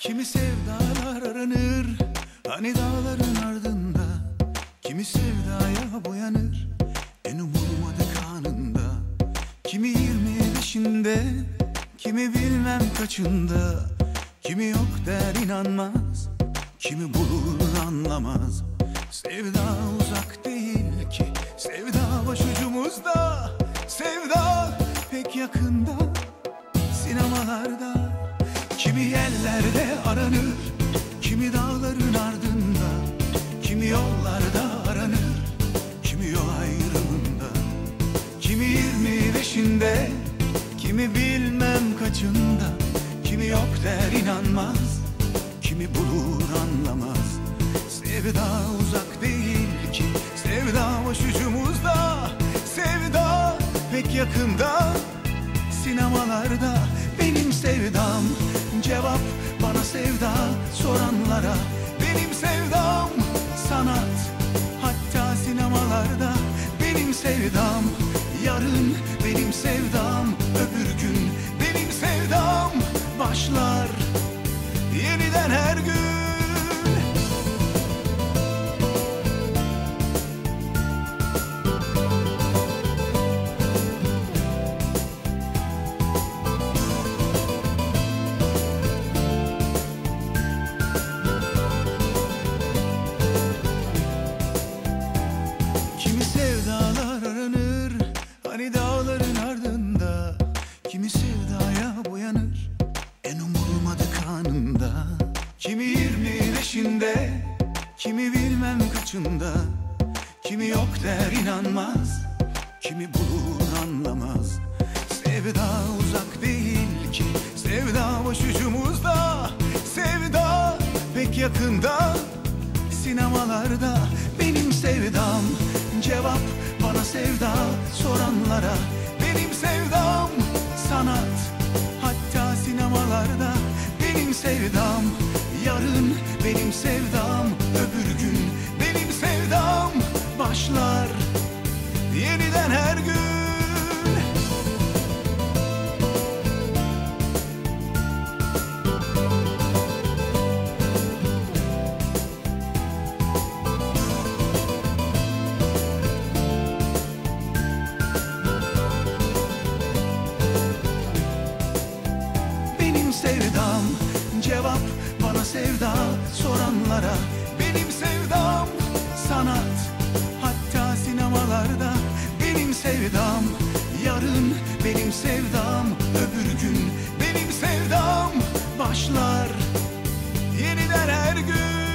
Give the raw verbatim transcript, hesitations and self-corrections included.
Kimi sevdalar aranır hani dağların ardında, kimi sevdaya boyanır en umulmadık anında. Kimi yirmi beşinde, kimi bilmem kaçında, kimi yok der inanmaz, kimi bulur anlamaz. Sevda uzak değil ki, sevda başucumuzda, sevda pek yakında, sinemalarda. Kimi yerlerde aranır, kimi dağların ardında, kimi yollarda aranır, kimi yol ayrımında. Kimi yirmi beşinde, kimi bilmem kaçında, kimi yok der inanmaz, kimi bulur anlamaz. Sevda uzak değil ki, sevda başucumuzda, sevda pek yakında, sinemalarda. Benim sevdam cevap bana sevda soranlara, benim sevdam sanat, hatta sinemalarda. Benim sevdam yarın, benim sevdam öbür gün, benim sevdam başlar yeniden her gün. Hani dağların ardında, kimi sevdaya boyanır en umulmadık anında. Kimi yirmi beşinde, kimi bilmem kaçında, kimi yok der inanmaz, kimi bulur anlamaz. Sevda uzak değil ki, sevda başucumuzda, sevda pek yakında, sinemalarda. Benim sevdam cevap bana sevda soranlara, benim sevdam sanat, hatta sinemalarda. Benim sevdam yarın, benim sevdam öbür gün, benim sevdam başlar yeniden her gün. Sevdam cevap bana sevda soranlara, benim sevdam sanat, hatta sinemalarda. Benim sevdam yarın, benim sevdam öbür gün, benim sevdam başlar yeniden her gün.